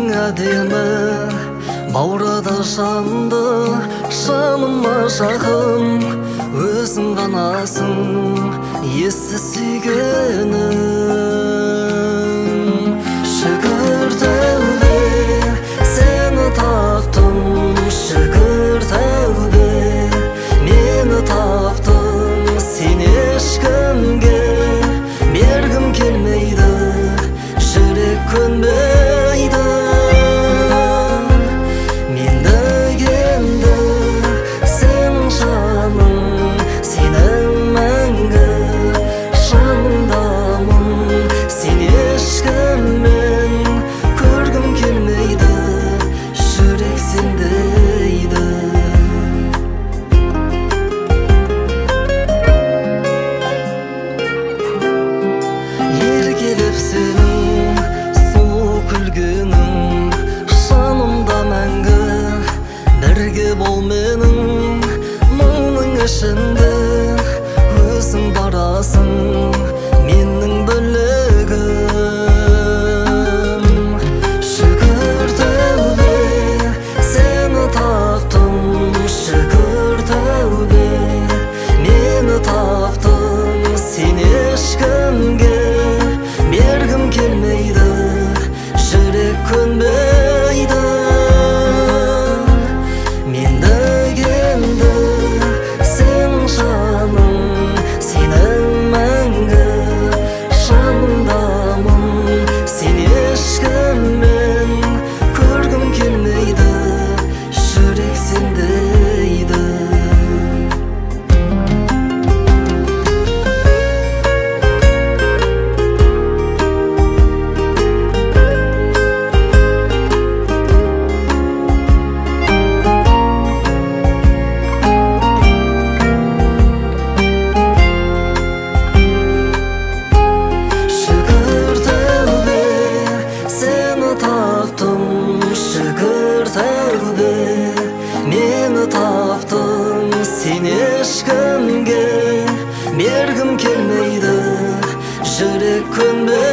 Өзің әдемі, баурада жанды, жаныма жақын. Өзің ғанасың, есі сүйгенім. Шүкір тәубе, сені таптым. Шүкір тәубе, мені таптың. Сен ешкімге бергім келмейді, жүрек көнбейді. Мен дегенді сенің жаның, сенің мәңгі жаныңдамын. Сен ешкіммен көргім келмейді, жүрек сендейді. Еркелеп сенің сұлу күлгенің, жанымда мәңгі бірге бол менің. Мұңның ішінде өзің барасың, менің бөлегім. Шүкір тәубе, сені таптым. Шүкір тәубе, мені таптың. Сен ешкімге бергім келмейді, жүрек көнбейді. Мен дегенді сенің жаның, сенің мәңгі жаныңдамын. Сен ешкіммен көргім келмейді, жүрек сендейді. Шүкір тәубе, сені таптым. Шүкір тәубе, мені таптың. Сен ешкімге бергім келмейді, жүрек көнбейді.